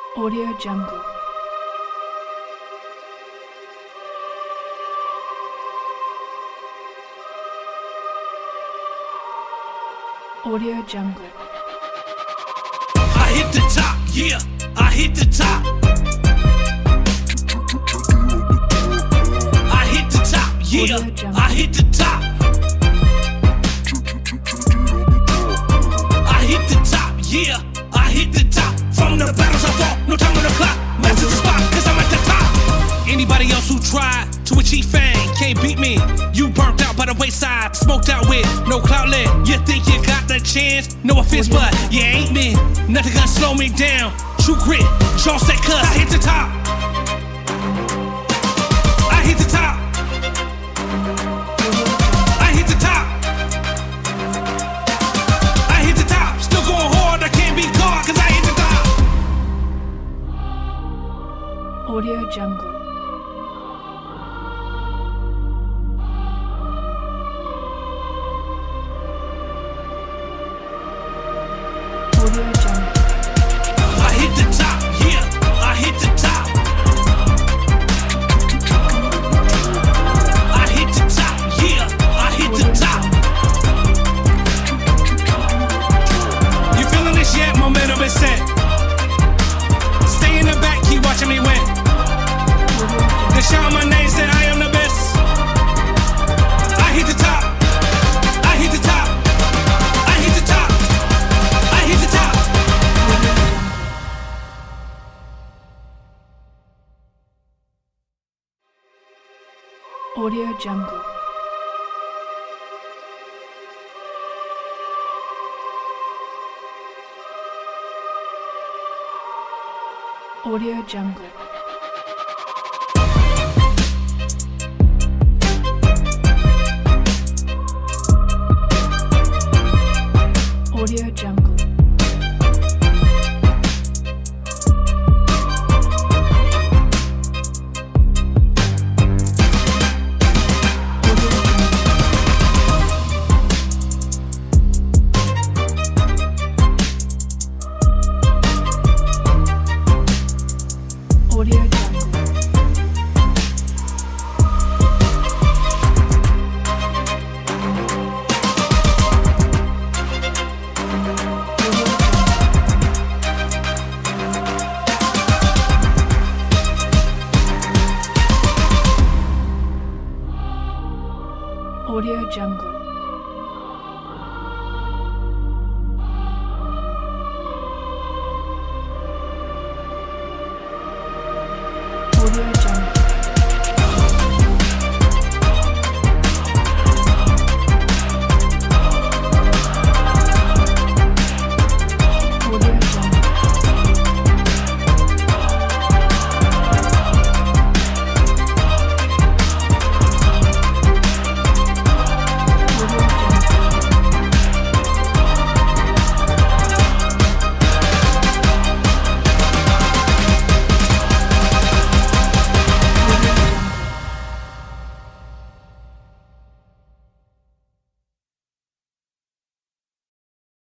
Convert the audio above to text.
Audio Jungle. Audio Jungle. I hit the top, yeah, I hit the top. I hit the top, yeah, I hit the top. I hit the top, yeah, I hit the top. From the battles I fought, no time on the clock. Master the spot, cause I'm at the top. Anybody else who tried to achieve fame can't beat me. You burnt out by the wayside, smoked out with no cloudlet. You think you got the chance? No offense, but you ain't me. Nothing gonna slow me down. True grit, Sean said cuss. I hit the top. I hit the top. I hit the top. I hit the top. Still going hard, I can't be caught cause I hit the top. Audio Jungle. Audio Jungle. I hit the top, yeah, I hit the top. I hit the top, yeah, I hit the top. You feeling this yet? Momentum is set. Stay in the back, keep watching me win. They shout my name, said I am the best. I hit the top. I hit the top. I hit the top. I hit the top. Audio Jungle. Audio Jungle. Audio Jungle.